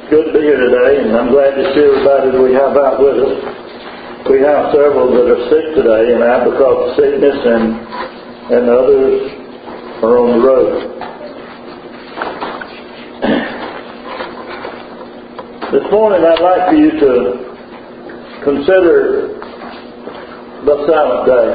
good to be here today, and I'm glad to see everybody that we have out with us. We have several that are sick today, and that because of sickness, and others are on the road. This morning I'd like for you to consider the Sabbath day.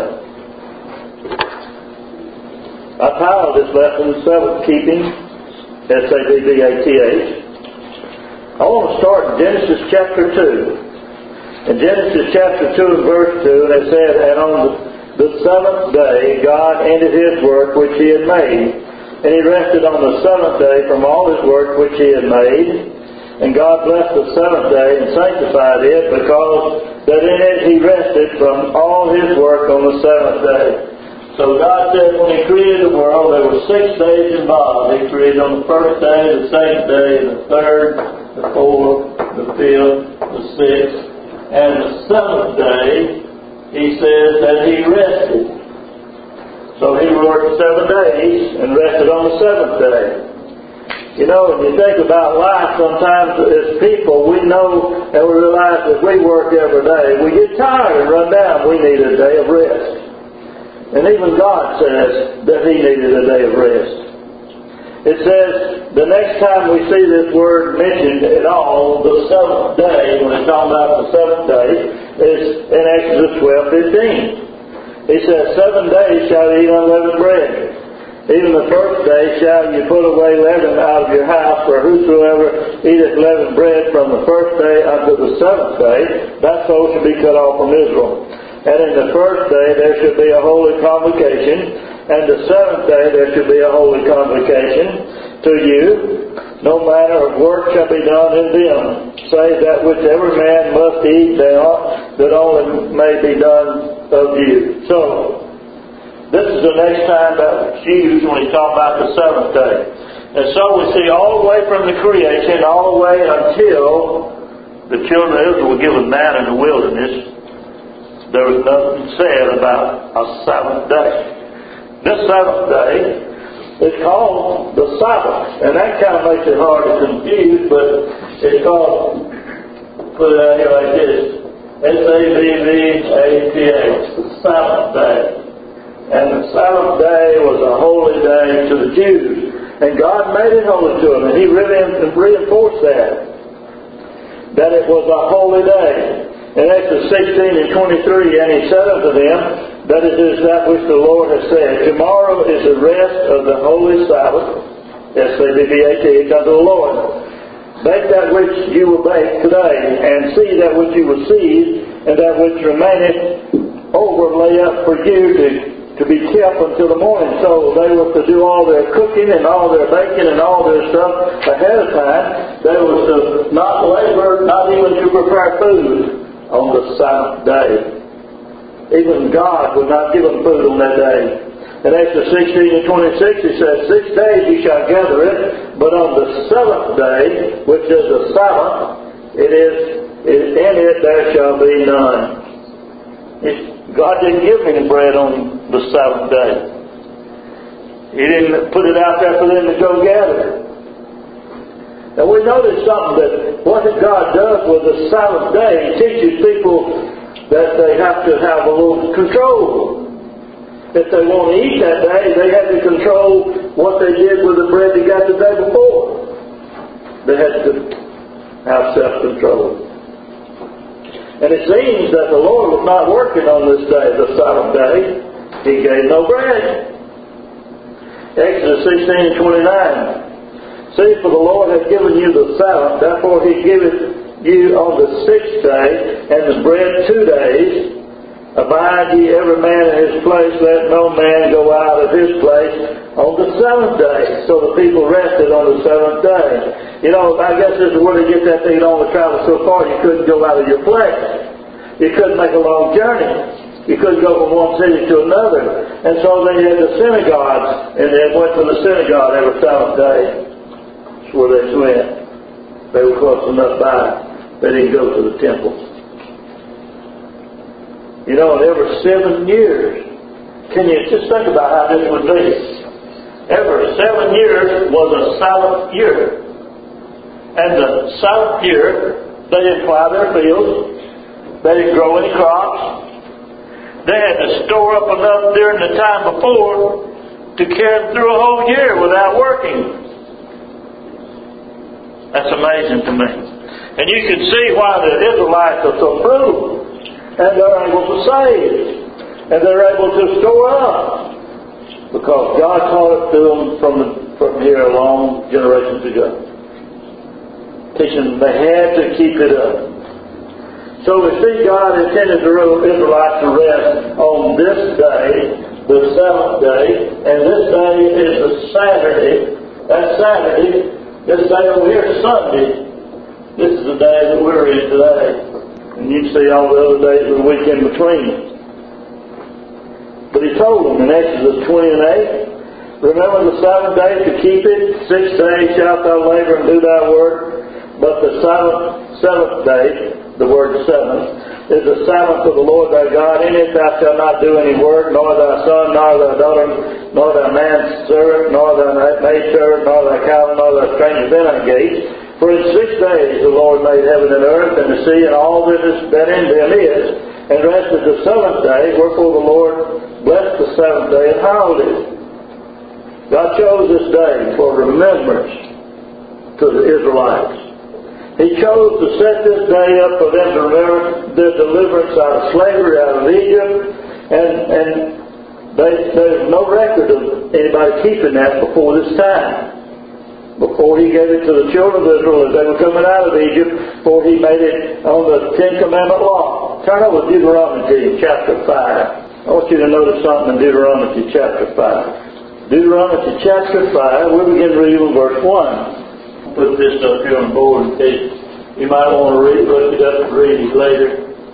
I titled this lesson, Sabbath Keeping, S-A-B-B-A-T-H. I want to start in Genesis chapter 2. In Genesis chapter 2 and verse 2, and it said, "And on the seventh day God ended His work which He had made, and He rested on the seventh day from all His work which He had made. And God blessed the seventh day and sanctified it, because that in it He rested from all His work on the seventh day." So God said when He created the world, there were 6 days involved. He created on the first day, the second day, the third, the fourth, the fifth, the sixth, and the seventh day, He says that He rested. So He worked 7 days and rested on the seventh day. You know, when you think about life, sometimes as people, we know and we realize that we work every day. We get tired and run down. We need a day of rest. And even God says that He needed a day of rest. It says, the next time we see this word mentioned at all, the seventh day, when it's talking about the seventh day, is in Exodus 12:15. He says, 7 days shall you eat unleavened bread. Even the first day shall you put away leaven out of your house, for whosoever eateth leavened bread from the first day unto the seventh day, that soul shall be cut off from Israel. And in the first day there should be a holy convocation, and the seventh day there should be a holy convocation to you. No manner of work shall be done in them, save that which every man must eat, that only may be done of you. So, this is the next time that's used when He's talking about the seventh day. And so we see all the way from the creation, all the way until the children of Israel were given manna in the wilderness. There was nothing said about a seventh day. This seventh day is called the Sabbath. And that kind of makes it hard to confuse, but it's called, put it out here like this, S-A-B-B-A-T-H, the Sabbath day. And the Sabbath day was a holy day to the Jews. And God made it holy to them. And He reinforced that it was a holy day. In Exodus 16 and 23, and He said unto them, that it is that which the Lord has said, tomorrow is the rest of the holy Sabbath, S-A-B-B-A-T-H, unto the Lord. Bake that which you will bake today, and see that which you will seize, and that which remaineth over lay up for you to be kept until the morning. So they were to do all their cooking and all their baking and all their stuff ahead of time. They were to not labor, not even to prepare food on the seventh day. Even God would not give them food on that day. In Exodus 16 and 26 He says, 6 days you shall gather it, but on the seventh day, which is the Sabbath, in it there shall be none. God didn't give me the bread on the seventh day. He didn't put it out there for them to go gather. And we notice something, that what God does with the Sabbath day, He teaches people that they have to have a little control. If they want to eat that day, they have to control what they did with the bread they got the day before. They had to have self-control. And it seems that the Lord was not working on this day, the Sabbath day. He gave no bread. Exodus 16 and 29. See, for the Lord hath given you the Sabbath, therefore He giveth you on the 6th day, and the bread 2 days. Abide ye every man in his place, let no man go out of his place on the 7th day. So the people rested on the 7th day. You know, I guess this is where they get that they could only travel so far, you couldn't go out of your place. You couldn't make a long journey. You couldn't go from one city to another. And so they had the synagogues, and they went to the synagogue every 7th day. That's where they went. They were close enough by. They didn't go to the temple. You know, and every 7 years, can you just think about how this would be? Every 7 years was a Sabbath year. And the seventh year, they didn't plow their fields. They didn't grow any crops. They had to store up enough during the time before to carry them through a whole year without working. That's amazing to me. And you can see why the Israelites are so fruitful. And they're able to save. And they're able to store up. Because God taught it to them from here a long generations ago. Teaching them they had to keep it up. So we see God intended the Israelites to rest on this day, the seventh day, and this day is the Saturday. That's Saturday. This day over here is Sunday. This is the day that we're in today. And you see all the other days of the week in between. But He told them in Exodus 20 and 8, remember the seventh day to keep it. 6 days shalt thou labor and do thy work. But the seventh day, the word seventh, is the Sabbath of the Lord thy God. In it thou shalt not do any work, nor thy son, nor thy daughter, nor thy manservant, nor thy maidservant, nor thy cow, nor thy stranger within thy gates. For in 6 days the Lord made heaven and earth and the sea and all that in them is, and rested the seventh day. Wherefore the Lord blessed the seventh day and hallowed it. God chose this day for remembrance to the Israelites. He chose to set this day up for them to remember their deliverance out of slavery, out of Egypt. And there's no record of anybody keeping that before this time. Before He gave it to the children of Israel as they were coming out of Egypt, before He made it on the Ten Commandment law. Turn over to Deuteronomy chapter 5. I want you to notice something in Deuteronomy chapter 5. Deuteronomy chapter 5, we'll begin reading verse 1. Put this up here on the board in case you might want to look it up and read it later.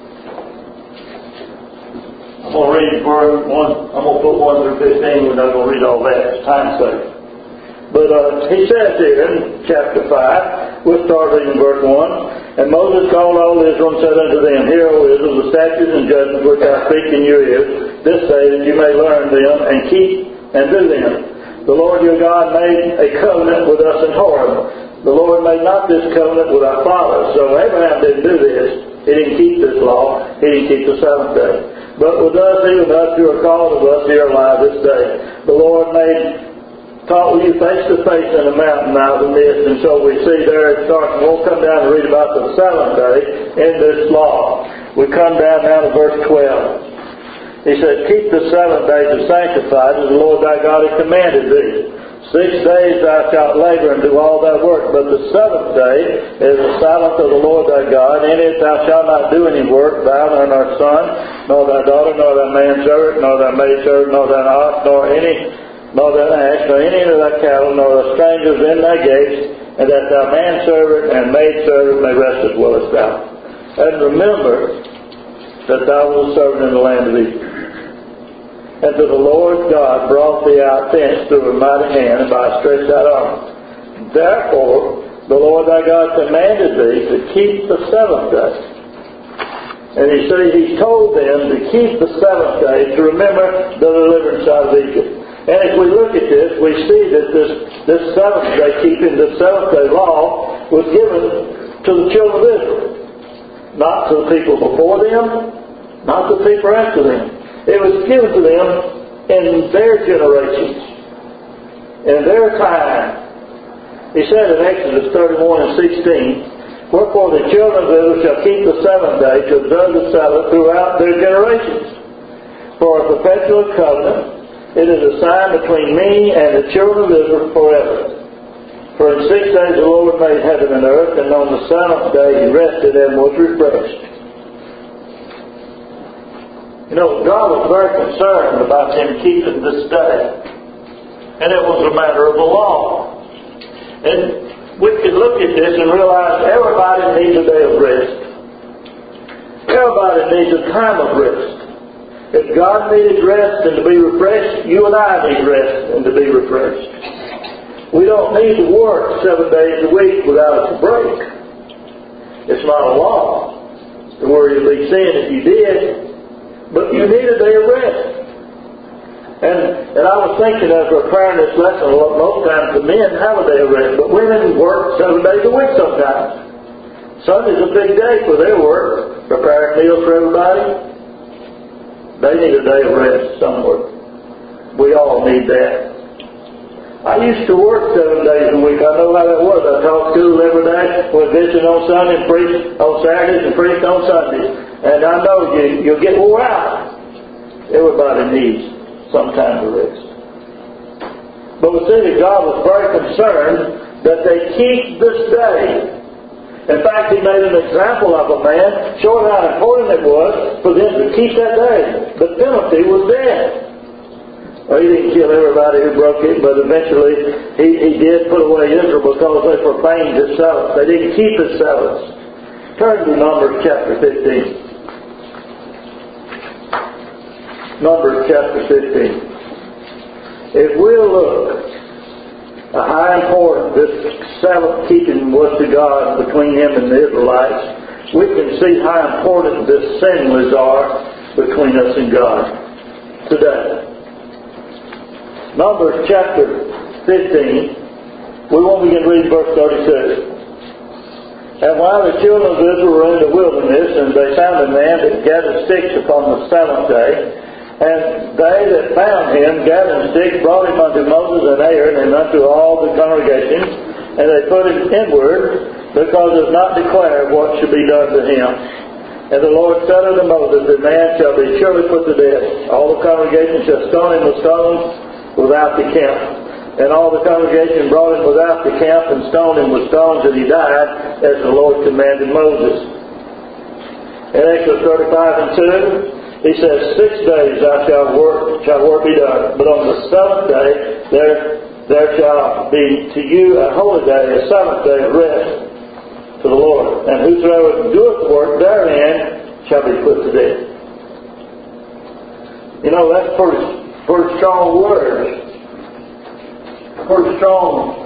I'm going to read verse 1. I'm going to put 1 through 15. We're not going to read all that. It's time's sake. But he says here in chapter 5, we'll start reading verse 1. And Moses called all Israel and said unto them, Hear, O Israel, the statutes and judgments which I speak in your ears this day, that you may learn them and keep and do them. The Lord your God made a covenant with us in Horeb. The Lord made not this covenant with our fathers. So Abraham didn't do this. He didn't keep this law. He didn't keep the seventh day. But with us, even us who are called of us here alive this day, the Lord taught with you face to face in the mountain out of the midst. And so we see there it starts, and we'll come down and read about the seventh day in this law. We come down now to verse 12. He said, Keep the 7 days to sanctify, as the Lord thy God has commanded thee. 6 days thou shalt labor and do all thy work, but the seventh day is the Sabbath of the Lord thy God. In it thou shalt not do any work, thou, nor thy son, nor thy daughter, nor thy manservant, nor thy maidservant, nor thine ox, nor thine ass, nor any of thy cattle, nor the strangers in thy gates, and that thy manservant and maidservant may rest as well as thou. And remember that thou wast a servant in the land of Egypt. And to the Lord God brought thee out thence through a mighty hand and by a stretched out arm. Therefore the Lord thy God commanded thee to keep the seventh day. And He told them to keep the seventh day to remember the deliverance out of Egypt. And as we look at this, we see that this seventh day, keeping the seventh day law, was given to the children of Israel. Not to the people before them, not to the people after them. It was given to them in their generations, in their time. He said in Exodus 31 and 16, Wherefore the children of Israel shall keep the seventh day to observe the Sabbath throughout their generations. For a perpetual covenant, it is a sign between me and the children of Israel forever. For in 6 days the Lord made heaven and earth, and on the seventh day He rested and was refreshed. You know, God was very concerned about them keeping this day. And it was a matter of the law. And we could look at this and realize everybody needs a day of rest. Everybody needs a time of rest. If God needed rest and to be refreshed, you and I need rest and to be refreshed. We don't need to work 7 days a week without a break. It's not a law to where you'd be sin if you did. But you need a day of rest. And I was thinking as we're preparing this lesson, most times the men have a day of rest, but women work 7 days a week sometimes. Sunday's a big day for their work, preparing meals for everybody. They need a day of rest somewhere. We all need that. I used to work 7 days a week. I know how that was. I taught school every day, went visiting on Sunday and preached on Saturdays and preached on Sundays. And I know you'll get wore out. Everybody needs some time to rest. But we see that God was very concerned that they keep this day. In fact, He made an example of a man, showing how important it was for them to keep that day. The penalty was death. Well, He didn't kill everybody who broke it, but eventually He did put away Israel because they profaned His Sabbath. They didn't keep His Sabbaths. Turn to Numbers chapter 15. Numbers chapter 15. If we'll look at how important this Sabbath keeping was to God between Him and the Israelites, we can see how important this assemblies are between us and God today. Numbers chapter 15, we won't begin reading verse 32. And while the children of Israel were in the wilderness, and they found a man that gathered sticks upon the 7th day, and they that found him gathering sticks brought him unto Moses and Aaron and unto all the congregation, and they put him inward, because it was not declared what should be done to him. And the Lord said unto Moses, the man shall be surely put to death. All the congregation shall stone him with stones without the camp. And all the congregation brought him without the camp and stoned him with stones, and he died, as the Lord commanded Moses. In Exodus 35 and 2, He says, 6 days shall work be done, but on the 7th day there shall be to you a holy day, a Sabbath day of rest to the Lord. And whosoever doeth work therein shall be put to death. You know, that's pretty strong words. Pretty strong.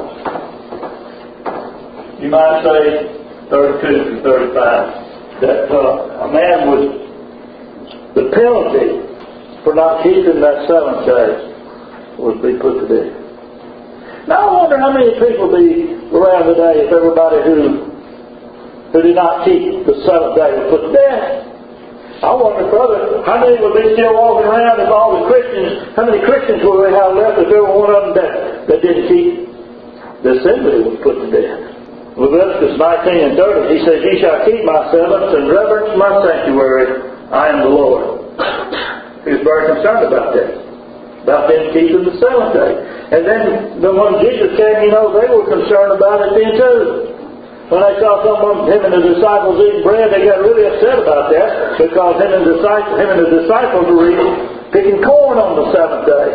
You might say 32 to 35. That a man was... The penalty for not keeping that 7th day would be put to death. Now I wonder how many people be around today if everybody who did not keep the 7th day was put to death. I wonder further, how many would be still walking around if all the Christians, how many Christians would we have left if every one of them that didn't keep the assembly was put to death? Leviticus 19 and 30, He says, Ye shall keep my Sabbaths and reverence my sanctuary. I am the Lord. He was very concerned about that. About them keeping the 7th day. And then when Jesus came, they were concerned about it then too. When they saw him and the disciples eating bread, they got really upset about that because him and the disciples were picking corn on the 7th day.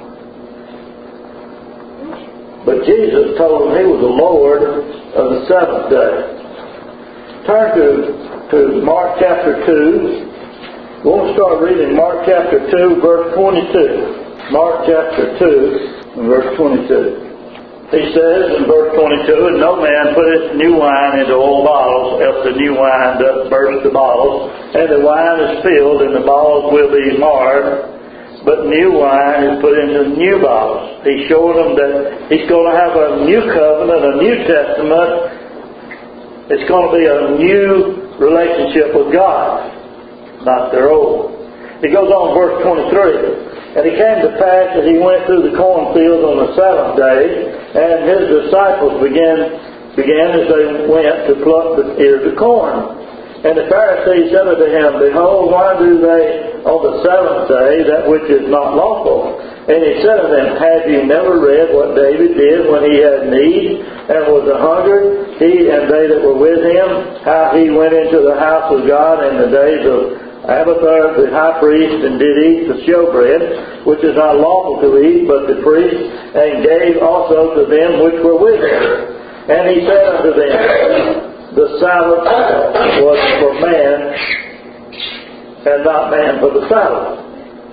But Jesus told them He was the Lord of the 7th day. Turn to Mark chapter 2. We'll start reading Mark chapter 2, verse 22. Mark chapter 2, verse 22. He says in verse 22, And no man putteth new wine into old bottles, else the new wine doth burst the bottles, and the wine is filled, and the bottles will be marred. But new wine is put into new bottles. He's showing them that He's going to have a new covenant, a new testament. It's going to be a new relationship with God. Not their old. He goes on verse 23. And it came to pass that He went through the cornfields on the 7th day, and His disciples began as they went to pluck the ears of corn. And the Pharisees said unto Him, Behold, why do they on the 7th day that which is not lawful? And He said unto them, Have you never read what David did when he had need and was a hungered, he and they that were with him, how he went into the house of God in the days of Abiathar the high priest, and did eat the showbread, which is not lawful to eat, but the priest, and gave also to them which were with him. And He said unto them, The Sabbath was for man, and not man for the Sabbath.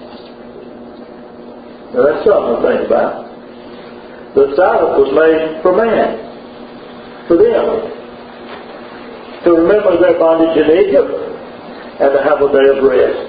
Now that's something to think about. The Sabbath was made for man, for them, to remember their bondage in Egypt, and to have a day of rest.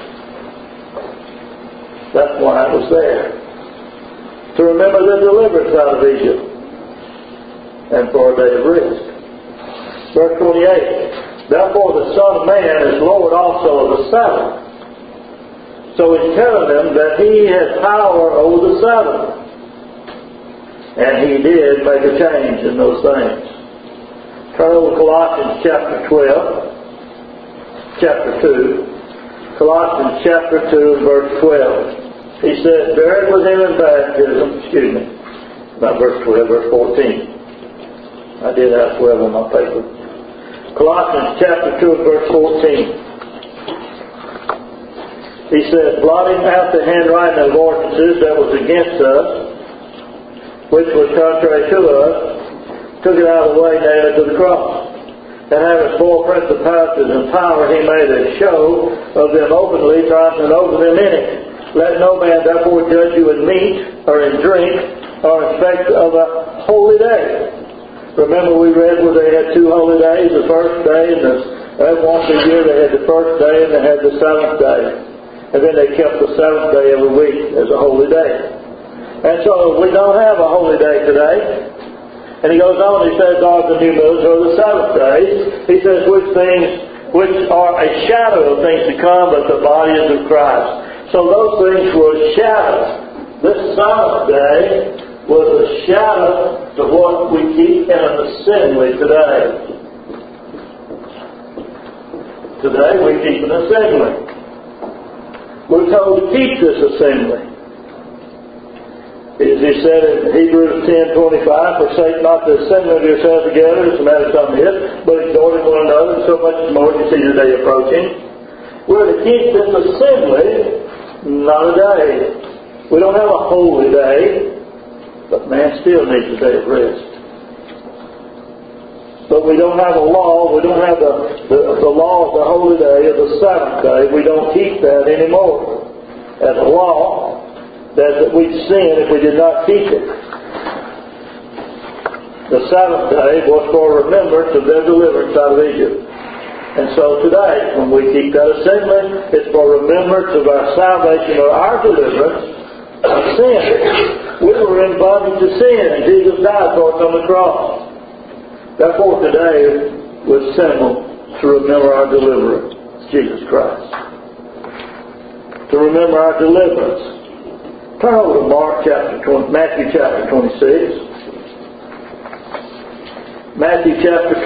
That's why it was there. To remember their deliverance out of Egypt, and for a day of rest. Verse 28. Therefore the Son of Man is Lord also of the Sabbath. So he's telling them that he has power over the Sabbath. And he did make a change in those things. Turn over to Colossians chapter 2. Colossians chapter 2 and verse 12. He said, buried with him in baptism, not verse 12, verse 14. I did have 12 on my paper. Colossians chapter 2 and verse 14. He said, blotting out the handwriting of ordinances that was against us, which was contrary to us, took it out of the way, nailed it to the cross. And having spoiled principalities and power, he made a show of them openly, triumphing over them in it. Let no man therefore judge you in meat, or in drink, or in respect of a holy day. Remember we read where they had 2 holy days, the first day, and once a year they had the first day, and they had the 7th day. And then they kept the 7th day every week as a holy day. And so we don't have a holy day today. And he goes on, he says, are the new moons or the Sabbath days. He says, which are a shadow of things to come, but the body is of Christ. So those things were shadows. This Sabbath day was a shadow to what we keep in an assembly today. Today we keep an assembly. We're told to keep this assembly. As he said in Hebrews 10:25, forsake not the assembly of yourselves together, as the matter some is, but exhorting one another, so much more you see your day approaching. We're to keep this assembly, not a day. We don't have a holy day, but man still needs a day of rest. But we don't have a law, we don't have the law of the holy day of the Sabbath day. We don't keep that anymore as a law. That we'd sin if we did not keep it. The Sabbath day was for remembrance of their deliverance out of Egypt. And so today, when we keep that assembly, it's for remembrance of our salvation or our deliverance of sin. We were in bondage to sin, and Jesus died for us on the cross. Therefore today, we're assembled to remember our deliverer, Jesus Christ. To remember our deliverance. Turn over to Matthew chapter 26. Matthew chapter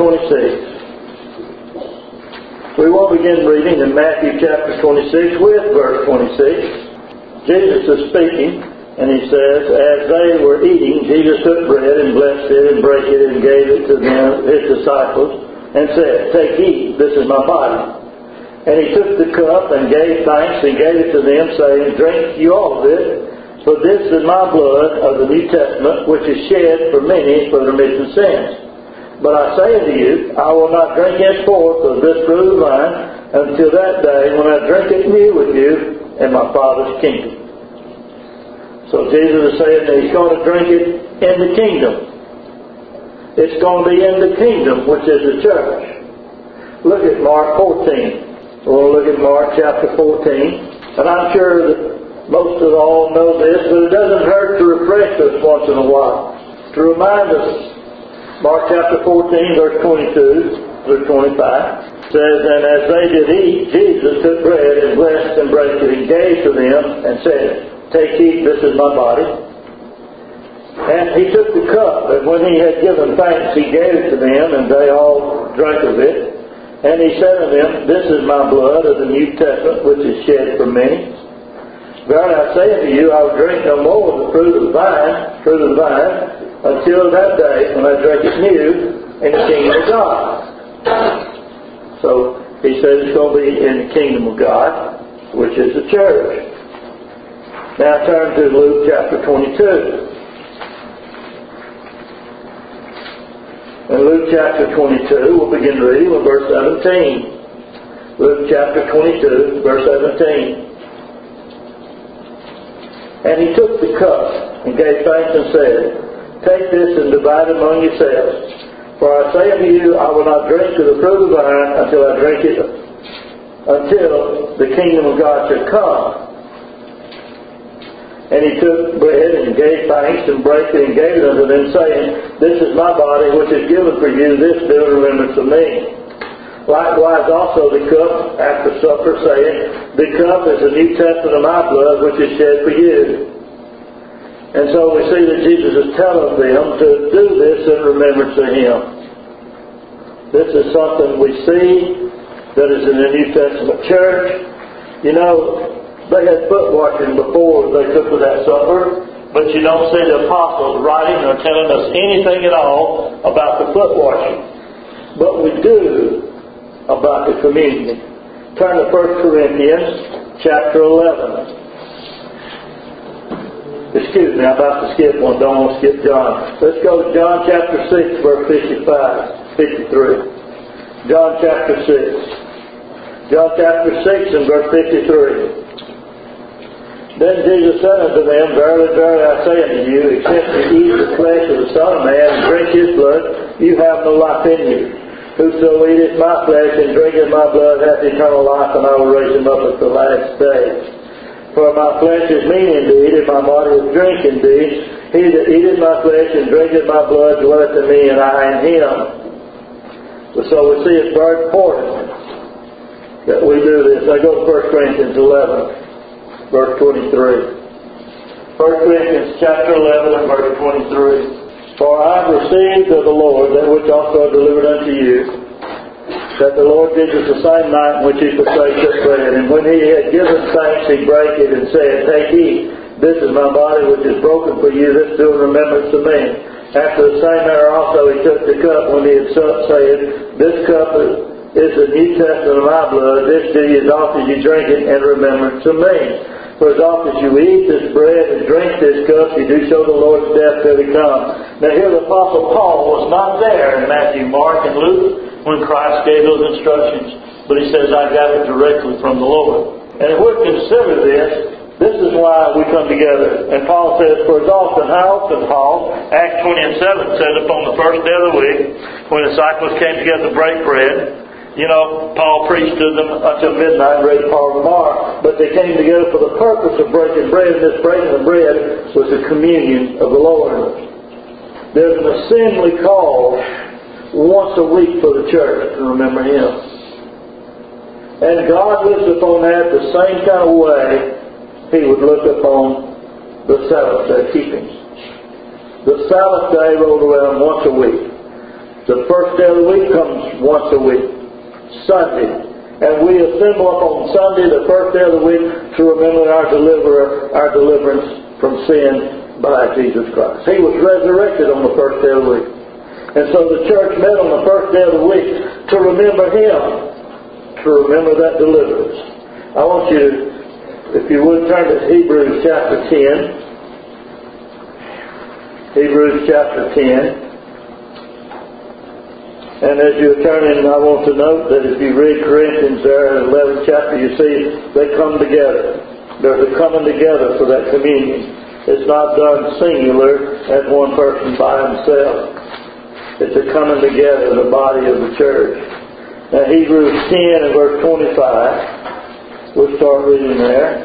26. We will begin reading in Matthew chapter 26 with verse 26. Jesus is speaking, and he says, as they were eating, Jesus took bread and blessed it and brake it and gave it to them, his disciples, and said, take, eat, this is my body. And he took the cup and gave thanks and gave it to them, saying, drink you all of it. For this is my blood of the New Testament, which is shed for many for the remission of sins. But I say unto you, I will not drink henceforth of this fruit of the vine until that day when I drink it new with you in my Father's kingdom. So Jesus is saying that he's going to drink it in the kingdom. It's going to be in the kingdom, which is the church. Look at Mark 14. We'll look at Mark chapter 14. And I'm sure that most of all know this, but it doesn't hurt to refresh us once in a while. To remind us, Mark chapter 14, verse 22 through 25, says, and as they did eat, Jesus took bread and blessed and brake it and gave to them and said, take, eat, this is my body. And he took the cup, and when he had given thanks, he gave it to them, and they all drank of it. And he said to them, this is my blood of the New Testament, which is shed for many. Verily I say unto you, I will drink no more of the fruit of the vine, until that day when I drink it new in the kingdom of God. So he says it's going to be in the kingdom of God, which is the church. Now turn to Luke chapter 22. In Luke chapter 22, we'll begin reading with verse 17. Luke chapter 22, verse 17. And he took the cup and gave thanks and said, take this and divide it among yourselves. For I say unto you, I will not drink of the fruit of the vine until I drink it, until the kingdom of God shall come. And he took bread and gave thanks and brake it and gave it unto them, saying, this is my body which is given for you, this do in remembrance of me. Likewise also the cup after supper, saying, The cup is the New Testament of my blood, which is shed for you. And so we see that Jesus is telling them to do this in remembrance of Him. This is something we see that is in the New Testament church. You know, they had foot washing before they took to that supper, but you don't see the apostles writing or telling us anything at all about the foot washing. But we do about the communion. Turn to 1 Corinthians chapter 11. Excuse me, I'm about to skip one. Don't want to skip John. Let's go to John chapter 6, verse 53. John chapter 6. John chapter 6 and verse 53. Then Jesus said unto them, Verily, verily, I say unto you, except you eat the flesh of the Son of Man and drink His blood, you have no life in you. Whoso eateth my flesh and drinketh my blood hath eternal life, and I will raise him up at the last day. For my flesh is meat indeed, and my body is drink indeed. He that eateth my flesh and drinketh my blood dwelleth in me, and I in him. So we see it's very important that we do this. I go to 1 Corinthians 11, verse 23. 1 Corinthians chapter 11 and verse 23. For I have received of the Lord that which also I delivered unto you, that the Lord Jesus the same night in which He forsake the bread, and when He had given thanks, He brake it and said, Take, eat, this is my body which is broken for you, this do in remembrance of me. After the same manner also He took the cup when He had supped, saying, This cup is the New Testament of my blood, this do ye as oft as you drink it in remembrance of me. For as oft as you eat this bread and drink this cup, you do show the Lord's death till He come. Now here the Apostle Paul was not there in Matthew, Mark, and Luke when Christ gave those instructions, but he says, I got it directly from the Lord. And if we consider this is why we come together. And Paul says, For as often, how often, Paul? Acts 20 and 7 says, Upon the first day of the week, when the disciples came together to break bread, you know, Paul preached to them until midnight and read part of tomorrow. But they came together for the purpose of breaking bread, and this breaking of bread was the communion of the Lord. There's an assembly called once a week for the church to remember Him. And God looks upon that the same kind of way He would look upon the Sabbath day keeping. The Sabbath day rolled around once a week. The first day of the week comes once a week, Sunday. And we assemble up on Sunday, the first day of the week, to remember our deliverance from sin by Jesus Christ. He was resurrected on the first day of the week. And so the church met on the first day of the week to remember Him, to remember that deliverance. I want you, if you would, turn to Hebrews chapter 10. Hebrews chapter 10. And as you're turning, I want to note that if you read Corinthians there in the 11th chapter, you see they come together. There's a coming together for that communion. It's not done singular as one person by himself. It's a coming together, the body of the church. Now Hebrews 10 and verse 25, we'll start reading there.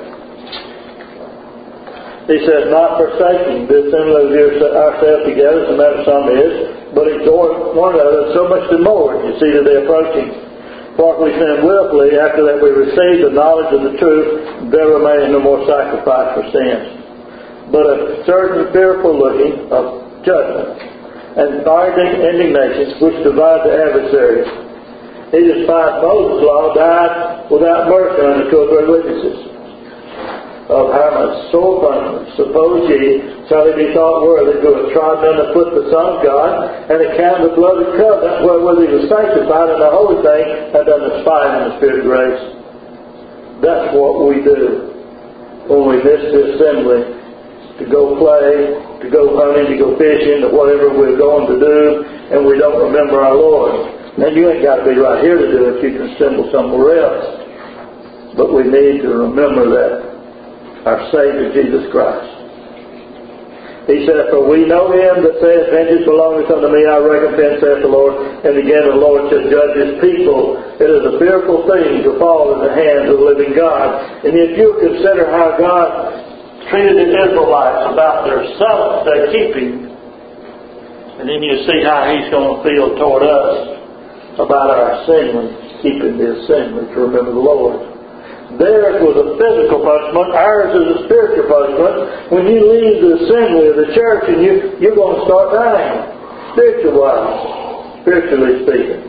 He says, Not forsaking the assembly of ourselves together, as the manner some is, but exhort one another so much the more, you see that they're approaching. For if we sin willfully, after that we receive the knowledge of the truth, there remains no more sacrifice for sins, but a certain fearful looking of judgment and fiery indignations which divide the adversaries. He despised Moses' law, died without mercy unto two or three witnesses. Of how much sore punishment, suppose ye, shall he be thought worthy to have trodden under foot the Son of God, and account the blood of covenant wherewith He was sanctified in the holy thing, and done despise in the Spirit of grace. That's what we do when we miss the assembly. To go play, to go hunting, to go fishing, or whatever we're going to do, and we don't remember our Lord. Now you ain't got to be right here to do it if you can assemble somewhere else. But we need to remember that our Savior Jesus Christ. He said, For we know Him that saith, Vengeance belongeth unto me, I recompense, saith the Lord. And again the Lord shall judge His people. It is a fearful thing to fall in the hands of the living God. And if you consider how God treated the Israelites about their Sabbath day keeping, and then you see how He's going to feel toward us about our assembly. keeping the assembly to remember the Lord. Theirs was a physical punishment. Ours is a spiritual punishment. When you leave the assembly of the church and you're going to start dying, spiritually speaking.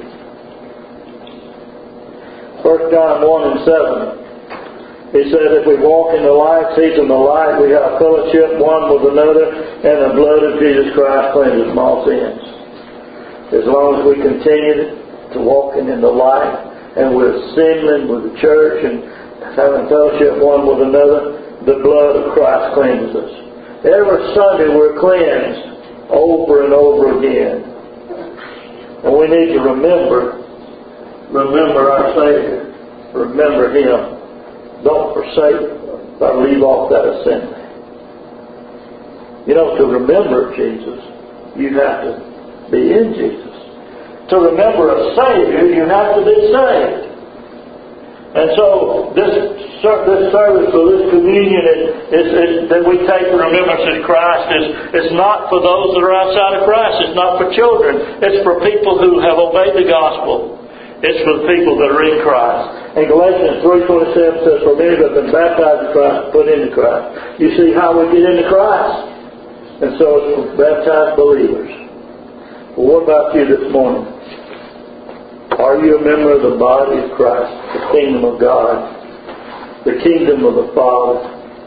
1 John 1 and 7. He said, if we walk in the light, He's in the light, we have fellowship one with another, and the blood of Jesus Christ cleanses from all sins. As long as we continue to walking in the light, and we're assembling with the church and having fellowship one with another, the blood of Christ cleanses us. Every Sunday we're cleansed over and over again. And we need to remember our Savior. Remember Him. Don't forsake or leave off that assembly. You know, to remember Jesus, you have to be in Jesus. To remember a Savior, you have to be saved. And so this service or this communion that we take in remembrance of Christ is not for those that are outside of Christ. It's not for children. It's for people who have obeyed the gospel. It's for the people that are in Christ. And Galatians 3:27 says, for many that have been baptized in Christ, put into Christ. You see how we get into Christ. And so it's for baptized believers. Well, what about you this morning? Are you a member of the body of Christ, the kingdom of God, the kingdom of the Father?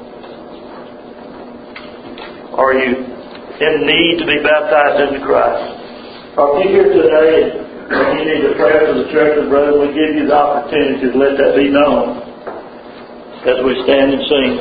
Are you in need to be baptized into Christ? Are you here today and you need to pray for the church and brother? We give you the opportunity to let that be known as we stand and sing.